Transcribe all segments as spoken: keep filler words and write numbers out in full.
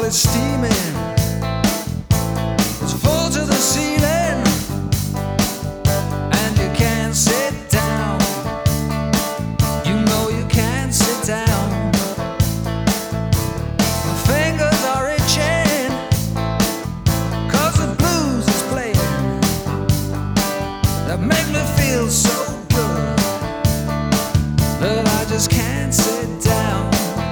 while it's steaming. It's full to the ceiling, and you can't sit down. You know you can't sit down. My fingers are itching, 'cause the blues is playing. That make me feel so good that I just can't sit down.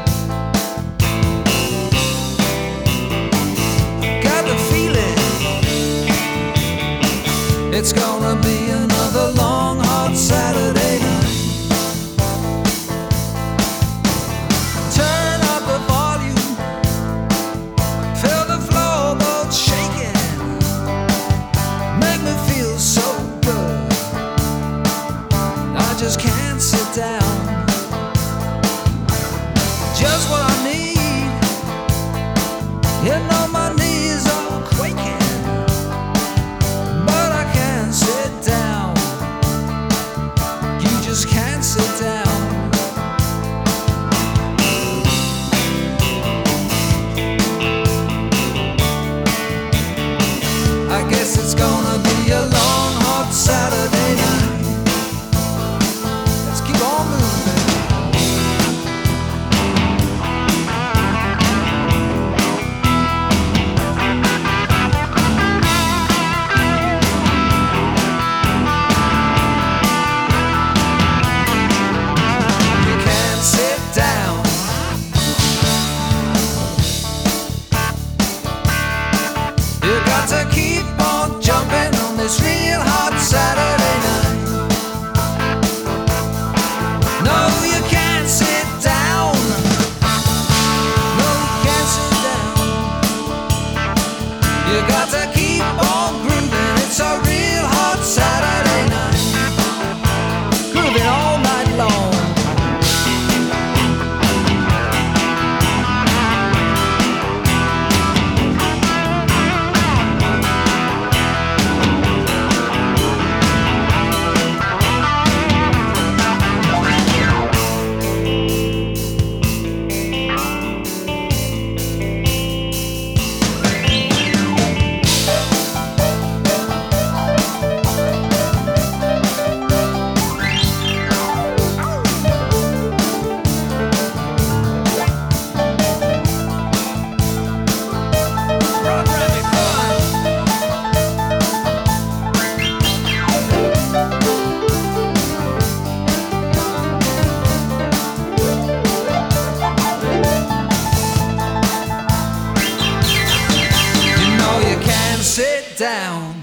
It's gonna be another long, hot Saturday night. Turn up the volume, feel the floorboards shaking. Make me feel so good, I just can't sit down. Just what I need, you know my knees are quaking. Just can't sit down. I guess it's gonna be a long, hot Saturday night. Let's keep on moving. You got to keep on jumping on this real hot Saturday night. No, you can't sit down. No, you can't sit down. You got to keep on grooving. It's a real hot Saturday night. Grooving all night long. Sit down.